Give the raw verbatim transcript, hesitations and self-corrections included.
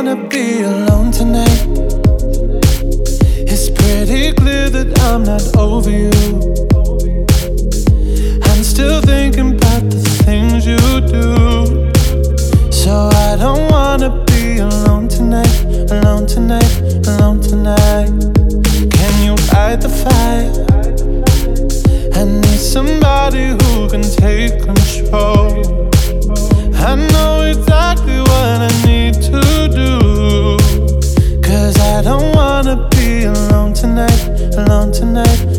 wanna be alone tonight. It's pretty clear that I'm not over you. I'm still thinking about the things you do. So I don't wanna be alone tonight, alone tonight, alone tonight. Can you fight the fire? I need somebody who can take control. I know exactly what I need to do, 'cause I don't wanna be alone tonight, alone tonight,